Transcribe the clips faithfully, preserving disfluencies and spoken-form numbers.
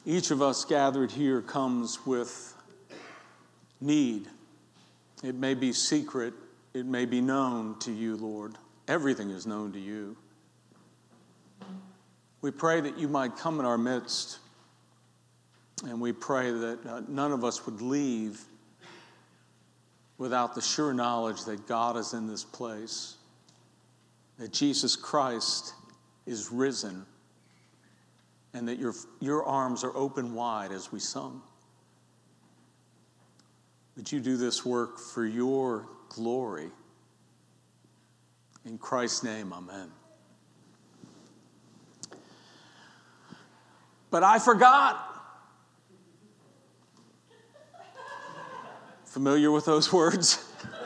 Each of us gathered here comes with need. It may be secret. It may be known to you, Lord. Everything is known to you. We pray that you might come in our midst, and we pray that uh, none of us would leave without the sure knowledge that God is in this place, that Jesus Christ is risen, and that your, your arms are open wide as we sung. That you do this work for your glory. In Christ's name, amen. But I forgot. Familiar with those words?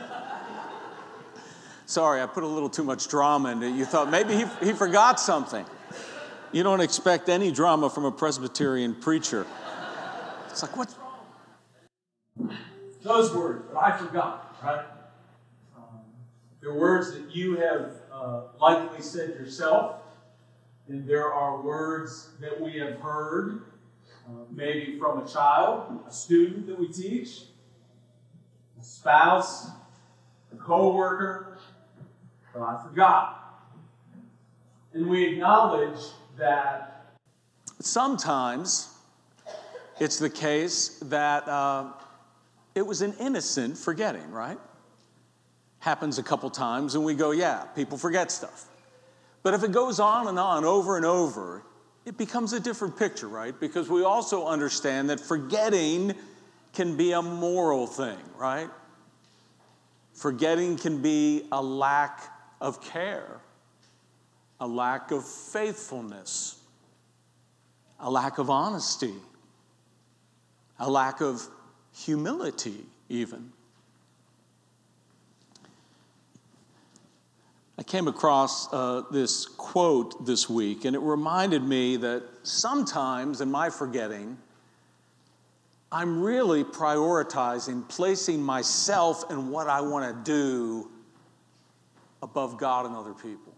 Sorry, I put a little too much drama into it. You thought maybe he, he forgot something. You don't expect any drama from a Presbyterian preacher. It's like, what's wrong? Those words, but I forgot, right? Um, they're words that you have uh, likely said yourself. And there are words that we have heard, uh, maybe from a child, a student that we teach, a spouse, a co-worker, but I forgot. And we acknowledge that sometimes it's the case that uh, it was an innocent forgetting, right? Happens a couple times and we go, yeah, people forget stuff. But if it goes on and on, over and over, it becomes a different picture, right? Because we also understand that forgetting can be a moral thing, right? Forgetting can be a lack of care, a lack of faithfulness, a lack of honesty, a lack of humility even. I came across uh, this quote this week, and it reminded me that sometimes in my forgetting, I'm really prioritizing placing myself and what I want to do above God and other people.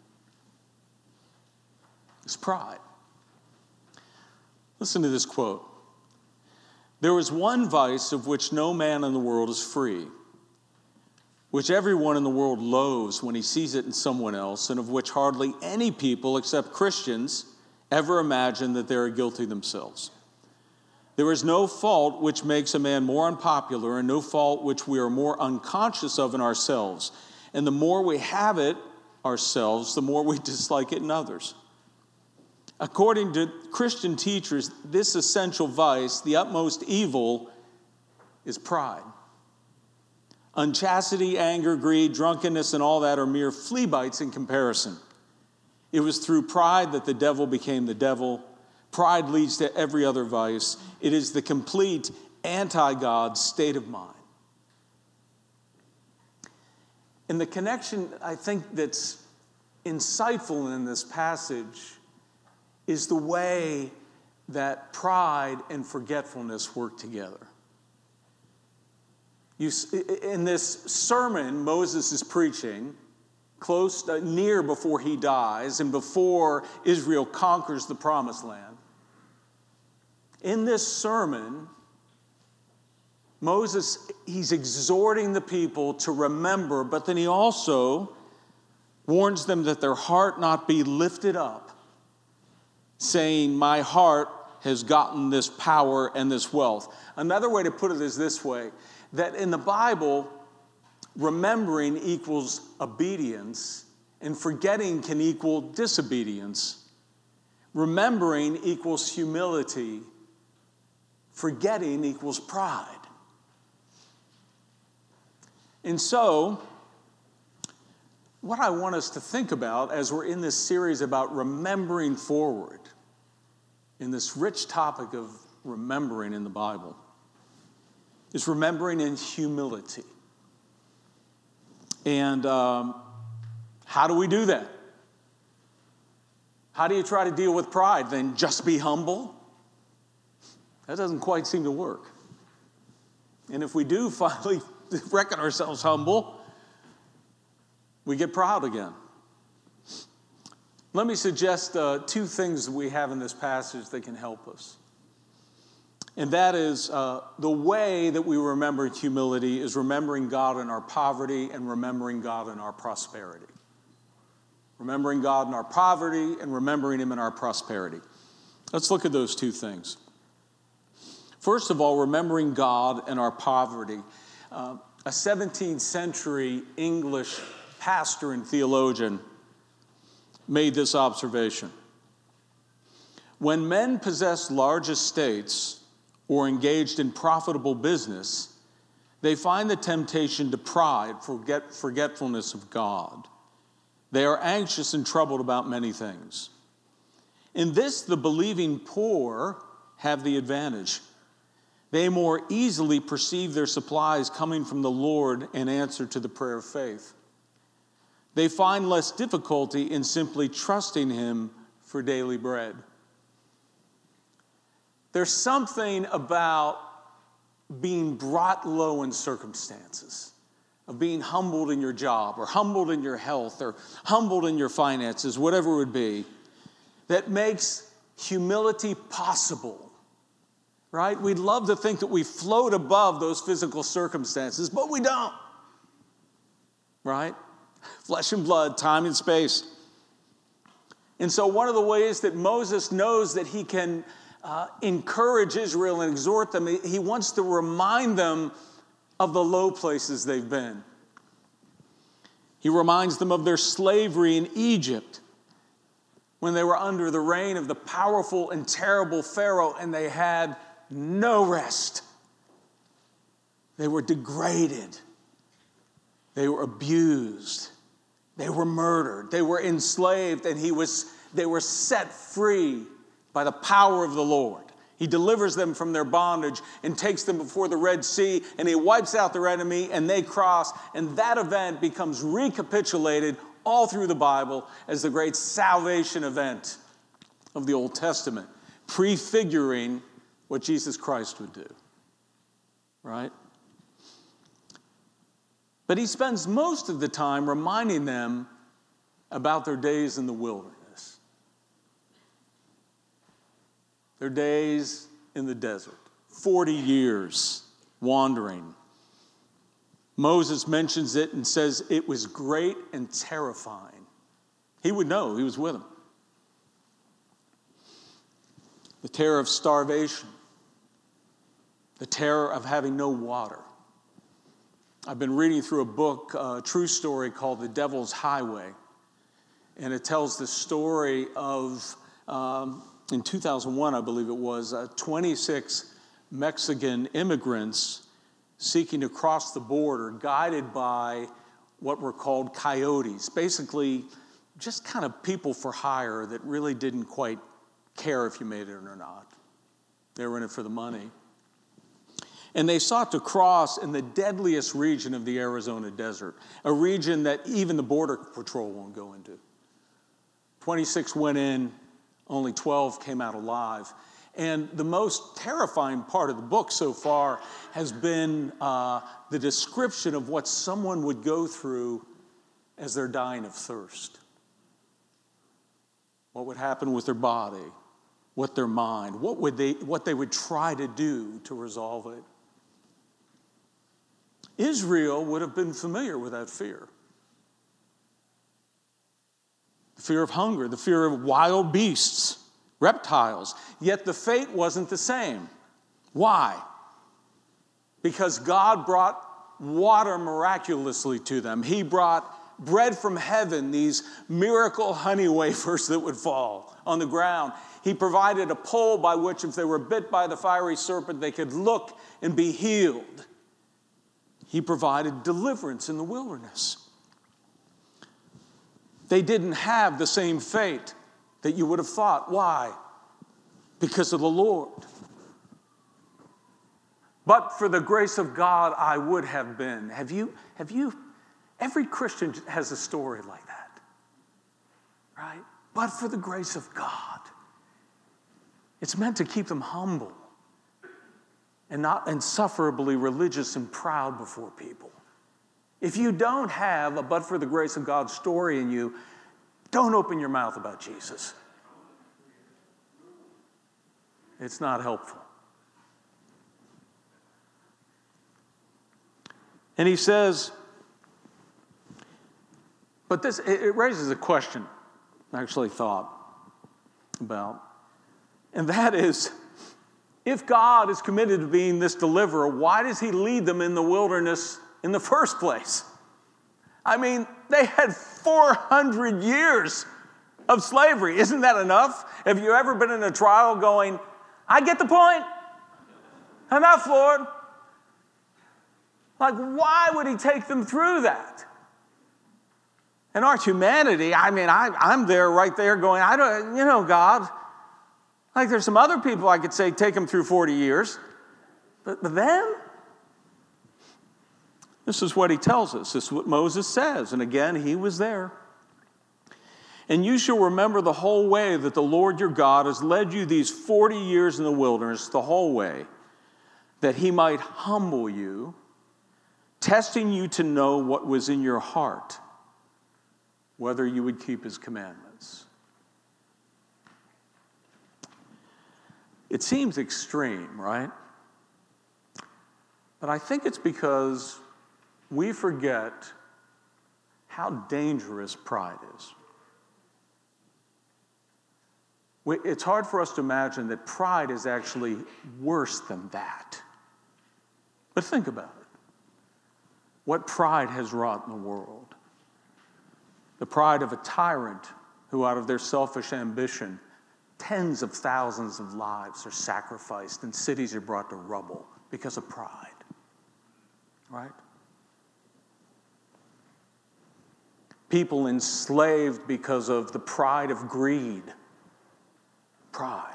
It's pride. Listen to this quote. There is one vice of which no man in the world is free, which everyone in the world loathes when he sees it in someone else, and of which hardly any people except Christians ever imagine that they are guilty themselves. There is no fault which makes a man more unpopular, and no fault which we are more unconscious of in ourselves. And the more we have it ourselves, the more we dislike it in others. According to Christian teachers, this essential vice, the utmost evil, is pride. Unchastity, anger, greed, drunkenness, and all that are mere flea bites in comparison. It was through pride that the devil became the devil. Pride leads to every other vice. It is the complete anti-God state of mind. And the connection, I think, that's insightful in this passage is the way that pride and forgetfulness work together. You, in this sermon Moses is preaching, close, uh, near before he dies and before Israel conquers the promised land, in this sermon, Moses, he's exhorting the people to remember, but then he also warns them that their heart not be lifted up, saying, my heart has gotten this power and this wealth. Another way to put it is this way, that in the Bible, remembering equals obedience, and forgetting can equal disobedience. Remembering equals humility. Forgetting equals pride. And so, what I want us to think about as we're in this series about remembering forward, in this rich topic of remembering in the Bible, is remembering in humility. And um, how do we do that? How do you try to deal with pride? Then just be humble? That doesn't quite seem to work. And if we do finally reckon ourselves humble, we get proud again. Let me suggest uh, two things that we have in this passage that can help us. And that is uh, the way that we remember humility is remembering God in our poverty and remembering God in our prosperity. Remembering God in our poverty and remembering Him in our prosperity. Let's look at those two things. First of all, remembering God in our poverty. Uh, a seventeenth century English pastor and theologian made this observation. When men possess large estates or engaged in profitable business, they find the temptation to pride, forget, forgetfulness of God. They are anxious and troubled about many things. In this, the believing poor have the advantage. They more easily perceive their supplies coming from the Lord in answer to the prayer of faith. They find less difficulty in simply trusting Him for daily bread. There's something about being brought low in circumstances, of being humbled in your job or humbled in your health or humbled in your finances, whatever it would be, that makes humility possible, right? We'd love to think that we float above those physical circumstances, but we don't, right? Flesh and blood, time and space. And so one of the ways that Moses knows that he can Uh, encourage Israel and exhort them, he, he wants to remind them of the low places they've been. He reminds them of their slavery in Egypt when they were under the reign of the powerful and terrible Pharaoh and they had no rest. They were degraded. They were abused. They were murdered. They were enslaved, and he was, they were set free by the power of the Lord. He delivers them from their bondage and takes them before the Red Sea, and he wipes out their enemy, and they cross. And that event becomes recapitulated all through the Bible as the great salvation event of the Old Testament, prefiguring what Jesus Christ would do. Right? But he spends most of the time reminding them about their days in the wilderness. Their days in the desert, forty years wandering. Moses mentions it and says it was great and terrifying. He would know, he was with them. The terror of starvation, the terror of having no water. I've been reading through a book, a true story called The Devil's Highway, and it tells the story of um, in two thousand one, I believe it was, uh, twenty-six Mexican immigrants seeking to cross the border, guided by what were called coyotes, basically just kind of people for hire that really didn't quite care if you made it or not. They were in it for the money. And they sought to cross in the deadliest region of the Arizona desert, a region that even the Border Patrol won't go into. twenty-six went in. Only twelve came out alive. And the most terrifying part of the book so far has been uh, the description of what someone would go through as they're dying of thirst. What would happen with their body, what their mind, what would they, what they would try to do to resolve it. Israel would have been familiar with that fear. The fear of hunger, the fear of wild beasts, reptiles. Yet the fate wasn't the same. Why? Because God brought water miraculously to them. He brought bread from heaven, these miracle honey wafers that would fall on the ground. He provided a pole by which if they were bit by the fiery serpent, they could look and be healed. He provided deliverance in the wilderness. They didn't have the same fate that you would have thought. Why? Because of the Lord. But for the grace of God, I would have been. Have you, have you, every Christian has a story like that, right? But for the grace of God. It's meant to keep them humble and not insufferably religious and proud before people. If you don't have a but for the grace of God story in you, don't open your mouth about Jesus. It's not helpful. And he says, but this, it, it raises a question I actually thought about. And that is, if God is committed to being this deliverer, why does he lead them in the wilderness in the first place? I mean, they had four hundred years of slavery. Isn't that enough? Have you ever been in a trial going, I get the point. Enough, Lord. Like, why would he take them through that? In our humanity, I mean, I, I'm there right there going, I don't, you know, God, like there's some other people I could say take them through forty years. But, but them? This is what he tells us. This is what Moses says. And again, he was there. And you shall remember the whole way that the Lord your God has led you these forty years in the wilderness, the whole way, that he might humble you, testing you to know what was in your heart, whether you would keep his commandments. It seems extreme, right? But I think it's because we forget how dangerous pride is. We, it's hard for us to imagine that pride is actually worse than that. But think about it. What pride has wrought in the world. The pride of a tyrant who, out of their selfish ambition, tens of thousands of lives are sacrificed and cities are brought to rubble because of pride. Right? People enslaved because of the pride of greed. Pride.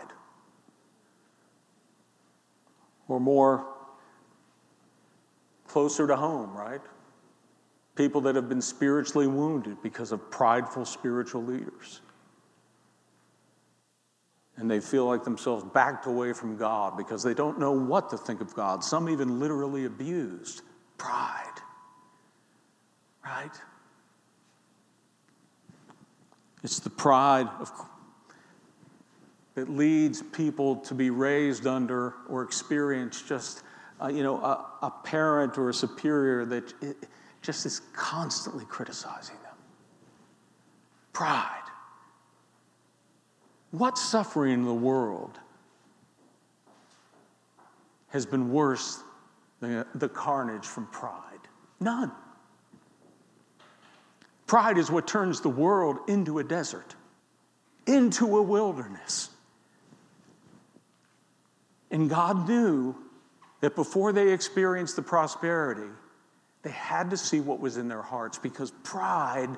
Or more closer to home, right? People that have been spiritually wounded because of prideful spiritual leaders. And they feel like themselves backed away from God because they don't know what to think of God. Some even literally abused pride. Right? It's the pride of, that leads people to be raised under or experience just, uh, you know, a, a parent or a superior that it, just is constantly criticizing them. Pride. What suffering in the world has been worse than the carnage from pride? None. Pride is what turns the world into a desert, into a wilderness. And God knew that before they experienced the prosperity, they had to see what was in their hearts, because pride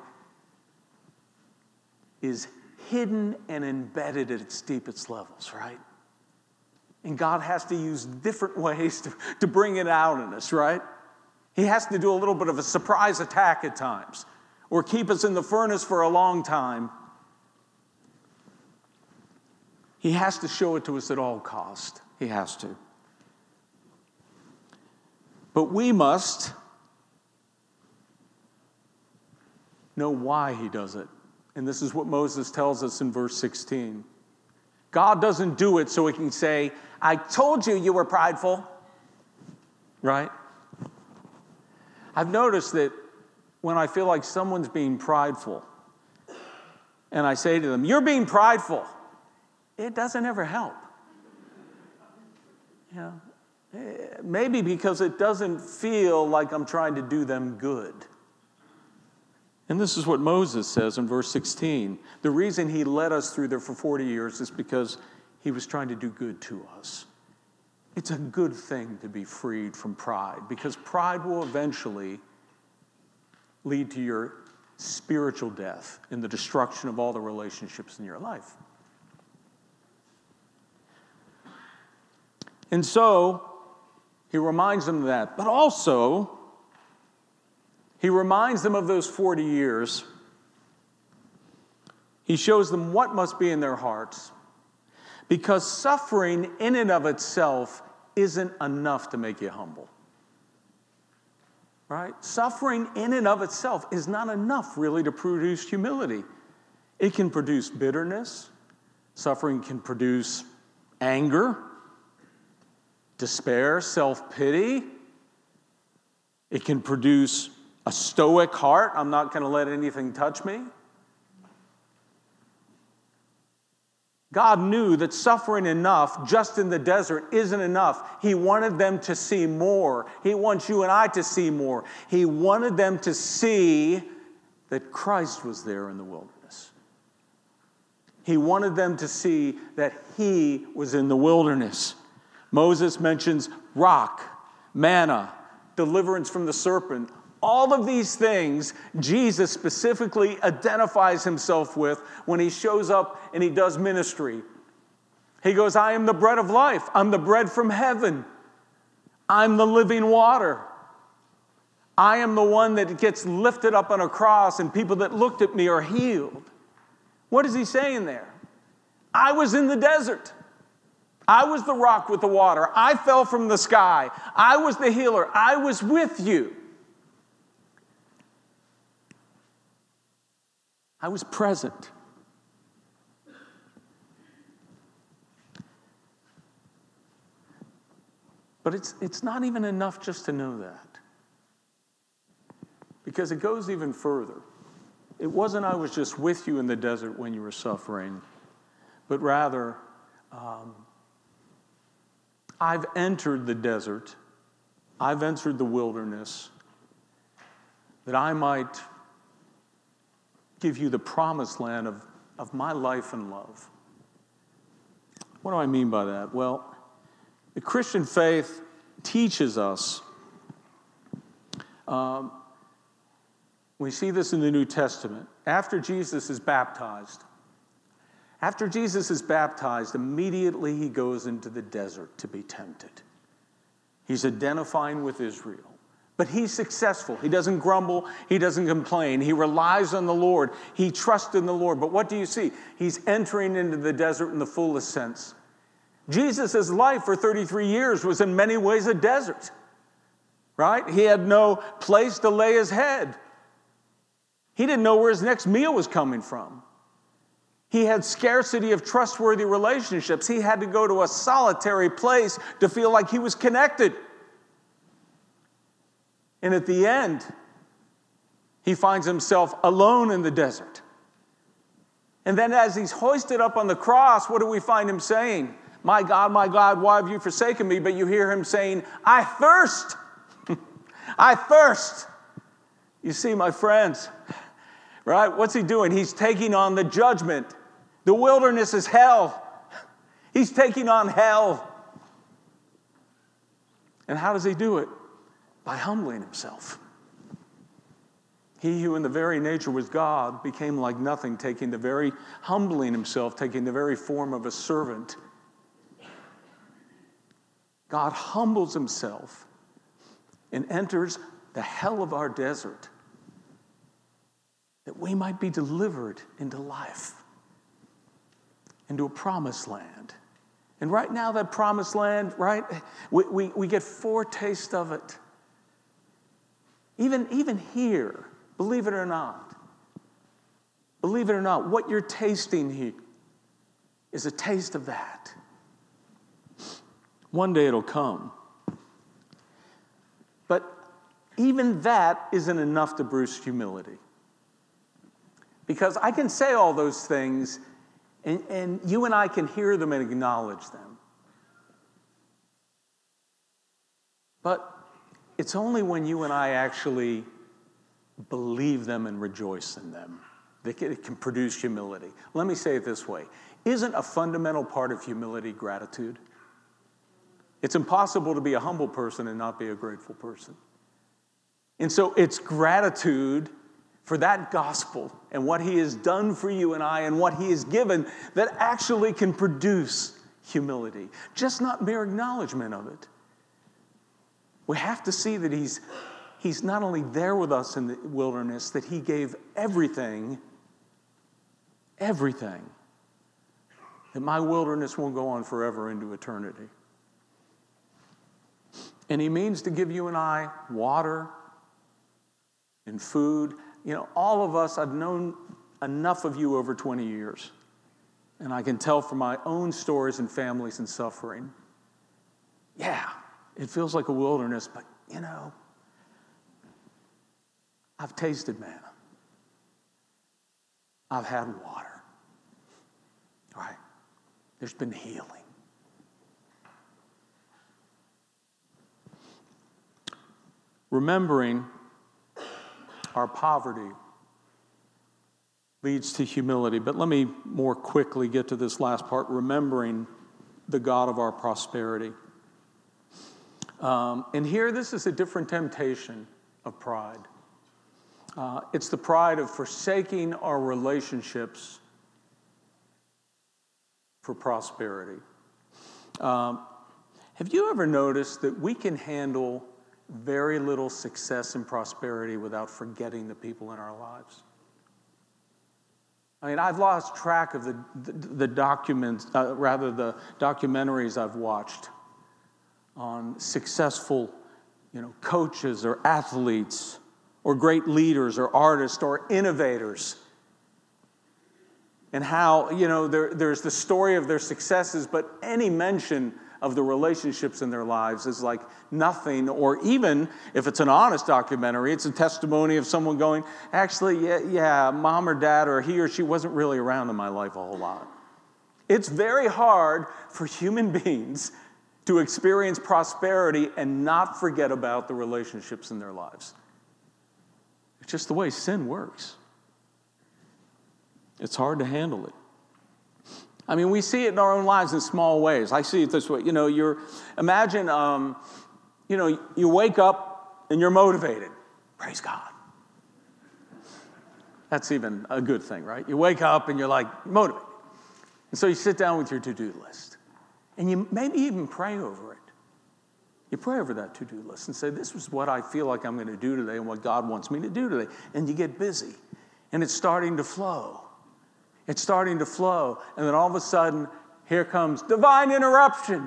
is hidden and embedded at its deepest levels, right? And God has to use different ways to, to bring it out in us, right? He has to do a little bit of a surprise attack at times, or keep us in the furnace for a long time. He has to show it to us at all cost. He has to. But we must know why he does it. And this is what Moses tells us in verse sixteen. God doesn't do it so he can say, I told you you were prideful. Right? I've noticed that when I feel like someone's being prideful, and I say to them, you're being prideful, it doesn't ever help. You know, maybe because it doesn't feel like I'm trying to do them good. And this is what Moses says in verse sixteen. The reason he led us through there for forty years is because he was trying to do good to us. It's a good thing to be freed from pride, because pride will eventually lead to your spiritual death and the destruction of all the relationships in your life. And so, he reminds them of that. But also, he reminds them of those forty years. He shows them what must be in their hearts. Because suffering in and of itself isn't enough to make you humble. Right? Suffering in and of itself is not enough, really, to produce humility. It can produce bitterness. Suffering can produce anger, despair, self-pity. It can produce a stoic heart. I'm not going to let anything touch me. God knew that suffering enough just in the desert isn't enough. He wanted them to see more. He wants you and I to see more. He wanted them to see that Christ was there in the wilderness. He wanted them to see that he was in the wilderness. Moses mentions rock, manna, deliverance from the serpent. All of these things Jesus specifically identifies himself with when he shows up and he does ministry. He goes, I am the bread of life. I'm the bread from heaven. I'm the living water. I am the one that gets lifted up on a cross and people that looked at me are healed. What is he saying there? I was in the desert. I was the rock with the water. I fell from the sky. I was the healer. I was with you. I was present. But it's, it's not even enough just to know that. Because it goes even further. It wasn't I was just with you in the desert when you were suffering, but rather, um, I've entered the desert, I've entered the wilderness, that I might give you the promised land of, of my life and love. What do I mean by that? Well, the Christian faith teaches us, um, we see this in the New Testament, after Jesus is baptized. After Jesus is baptized, immediately he goes into the desert to be tempted. He's identifying with Israel. But he's successful. He doesn't grumble. He doesn't complain. He relies on the Lord. He trusts in the Lord. But what do you see? He's entering into the desert in the fullest sense. Jesus' life for thirty-three years was in many ways a desert. Right? He had no place to lay his head. He didn't know where his next meal was coming from. He had scarcity of trustworthy relationships. He had to go to a solitary place to feel like he was connected. And at the end, he finds himself alone in the desert. And then as he's hoisted up on the cross, what do we find him saying? My God, my God, why have you forsaken me? But you hear him saying, I thirst. I thirst. You see, my friends, right? What's he doing? He's taking on the judgment. The wilderness is hell. He's taking on hell. And how does he do it? By humbling himself. He who in the very nature was God became like nothing, taking the very, humbling himself, taking the very form of a servant. God humbles himself and enters the hell of our desert that we might be delivered into life, into a promised land. And right now that promised land, right, we, we, we get foretaste of it. Even, even here, believe it or not, believe it or not, what you're tasting here is a taste of that. One day it'll come. But even that isn't enough to boost humility. Because I can say all those things, and, and you and I can hear them and acknowledge them. But it's only when you and I actually believe them and rejoice in them that it can produce humility. Let me say it this way. Isn't a fundamental part of humility gratitude? It's impossible to be a humble person and not be a grateful person. And so it's gratitude for that gospel and what he has done for you and I and what he has given that actually can produce humility. Just not mere acknowledgement of it. We have to see that he's, he's not only there with us in the wilderness, that he gave everything, everything, that my wilderness won't go on forever into eternity. And he means to give you and I water and food. You know, all of us, I've known enough of you over twenty years. And I can tell from my own stories and families and suffering. Yeah, it feels like a wilderness, but you know, I've tasted manna. I've had water. Right? There's been healing. Remembering our poverty leads to humility. But let me more quickly get to this last part, remembering the God of our prosperity. Um, and here, this is a different temptation of pride. Uh, it's the pride of forsaking our relationships for prosperity. Um, have you ever noticed that we can handle very little success and prosperity without forgetting the people in our lives? I mean, I've lost track of the the, the documents, uh, rather the documentaries I've watched on successful, you know, coaches or athletes or great leaders or artists or innovators. And how, you know, there, there's the story of their successes, but any mention of the relationships in their lives is like nothing. Or even if it's an honest documentary, it's a testimony of someone going, actually, yeah, yeah, mom or dad or he or she wasn't really around in my life a whole lot. It's very hard for human beings to experience prosperity and not forget about the relationships in their lives. It's just the way sin works. It's hard to handle it. I mean, we see it in our own lives in small ways. I see it this way. You know, you're, imagine, um, you know, you wake up and you're motivated. Praise God. That's even a good thing, right? You wake up and you're like motivated. And so you sit down with your to-do list. And you maybe even pray over it. You pray over that to-do list and say, this is what I feel like I'm going to do today and what God wants me to do today. And you get busy. And it's starting to flow. It's starting to flow. And then all of a sudden, here comes divine interruption.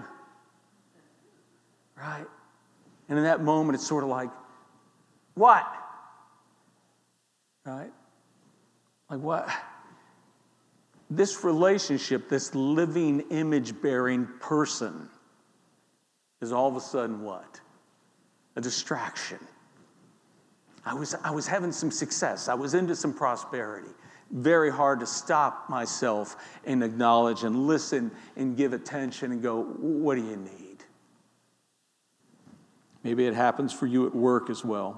Right? And in that moment, it's sort of like, what? Right? Like what? This relationship, this living, image-bearing person is all of a sudden what? A distraction. I was, I was having some success. I was into some prosperity. Very hard to stop myself and acknowledge and listen and give attention and go, what do you need? Maybe it happens for you at work as well.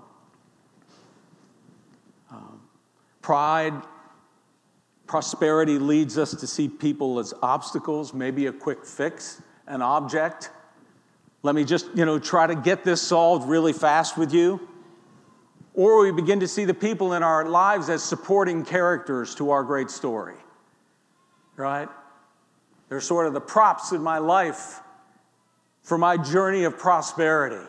Um, pride, prosperity leads us to see people as obstacles, maybe a quick fix, an object. Let me just, you know, try to get this solved really fast with you. Or we begin to see the people in our lives as supporting characters to our great story, right? They're sort of the props in my life for my journey of prosperity.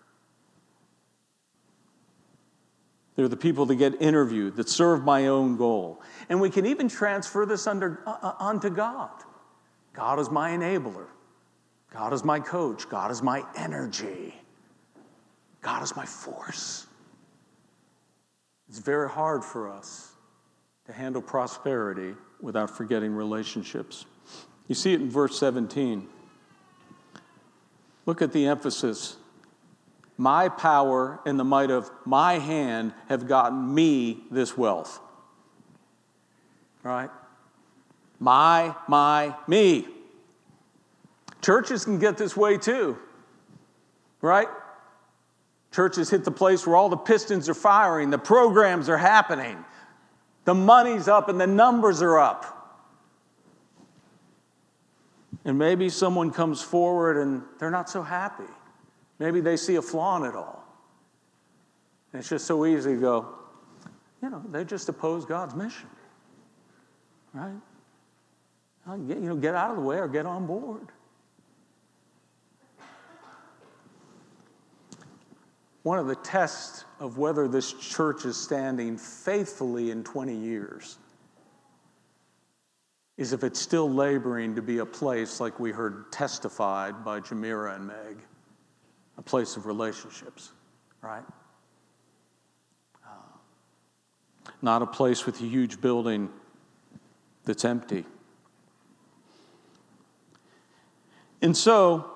They're the people that get interviewed, that serve my own goal. And we can even transfer this under, uh, onto God. God is my enabler. God is my coach. God is my energy. God is my force. It's very hard for us to handle prosperity without forgetting relationships. You see it in verse seventeen. Look at the emphasis. My power and the might of my hand have gotten me this wealth. Right? My, my, me. Churches can get this way too. Right? Churches hit the place where all the pistons are firing, the programs are happening, the money's up and the numbers are up. And maybe someone comes forward and they're not so happy. Maybe they see a flaw in it all. And it's just so easy to go, you know, they just oppose God's mission. Right? Get, you know, get out of the way or get on board. One of the tests of whether this church is standing faithfully in twenty years is if it's still laboring to be a place, like we heard testified by Jamira and Meg, a place of relationships, right? Uh, not a place with a huge building that's empty. And so,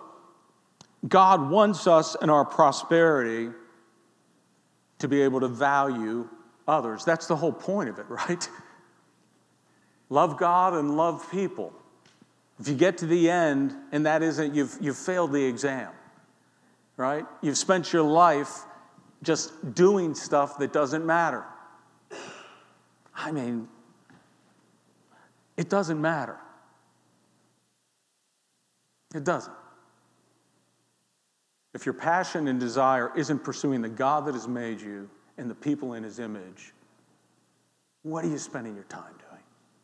God wants us in our prosperity to be able to value others. That's the whole point of it, right? Love God and love people. If you get to the end and that isn't, you've, you've failed the exam, right? You've spent your life just doing stuff that doesn't matter. I mean, it doesn't matter. It doesn't. If your passion and desire isn't pursuing the God that has made you and the people in his image, what are you spending your time doing?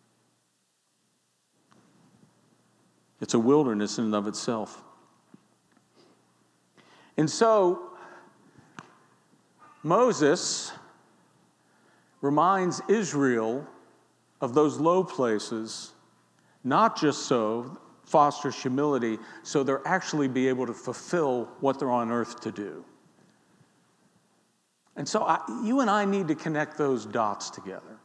It's a wilderness in and of itself. And so, Moses reminds Israel of those low places, not just so fosters humility, so they'll actually be able to fulfill what they're on earth to do. And so I, you and I need to connect those dots together.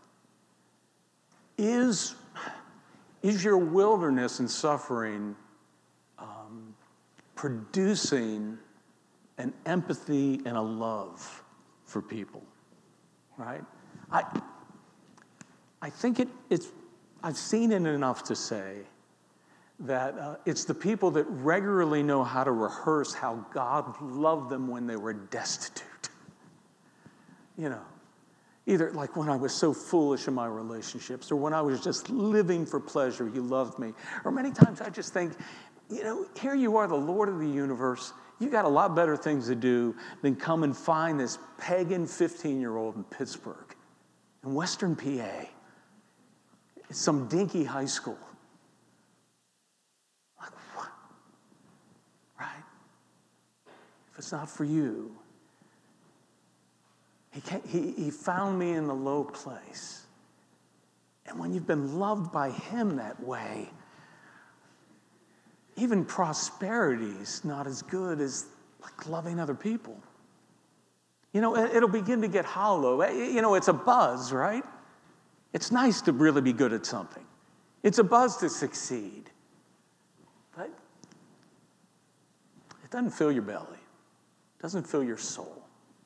Is, is your wilderness and suffering um, producing an empathy and a love for people? Right? I, I think it, it's, I've seen it enough to say that uh, it's the people that regularly know how to rehearse how God loved them when they were destitute. You know, either like when I was so foolish in my relationships, or when I was just living for pleasure, you loved me. Or many times I just think, you know, here you are, the Lord of the universe. You got a lot better things to do than come and find this pagan fifteen-year-old in Pittsburgh, in Western P A. It's some dinky high school. Like, what? Right? If it's not for you, he, can't, he, he found me in the low place. And when you've been loved by him that way, even prosperity is not as good as like loving other people. You know, it'll begin to get hollow. You know, it's a buzz, right? It's nice to really be good at something. It's a buzz to succeed. But it doesn't fill your belly. It doesn't fill your soul.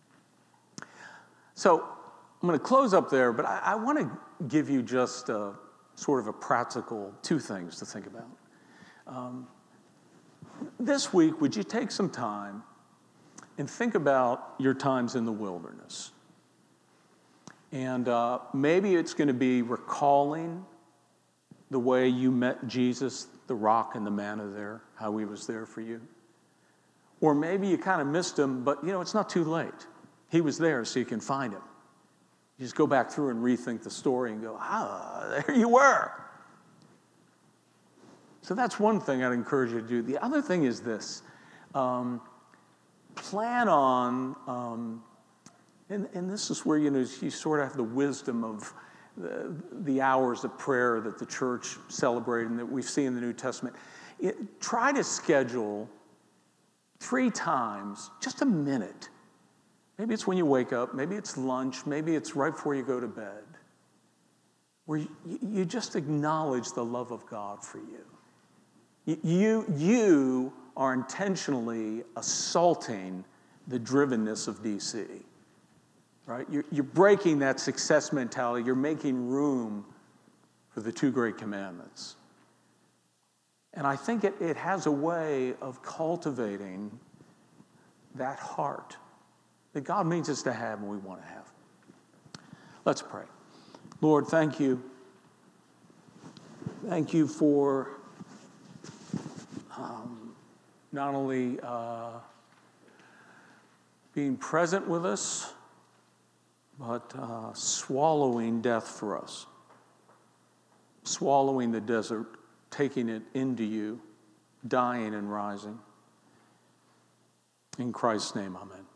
So I'm going to close up there, but I, I want to give you just a, sort of a practical two things to think about. Um, this week, would you take some time and think about your times in the wilderness? And uh, maybe it's going to be recalling the way you met Jesus, the rock and the manna there, how he was there for you. Or maybe you kind of missed him, but you know, it's not too late. He was there so you can find him. You just go back through and rethink the story and go, ah, there you were. So that's one thing I'd encourage you to do. The other thing is this. Um, plan on, um, and, and this is where, you know, you sort of have the wisdom of the, the hours of prayer that the church celebrated and that we see in the New Testament. It, try to schedule three times, just a minute. Maybe it's when you wake up, maybe it's lunch, maybe it's right before you go to bed, where you, you just acknowledge the love of God for you. You, you are intentionally assaulting the drivenness of D C, right? You're, you're breaking that success mentality. You're making room for the two great commandments. And I think it, it has a way of cultivating that heart that God means us to have and we want to have. Let's pray. Lord, thank you. Thank you for um, not only uh, being present with us, but uh, swallowing death for us. Swallowing the desert, taking it into you, dying and rising. In Christ's name, amen.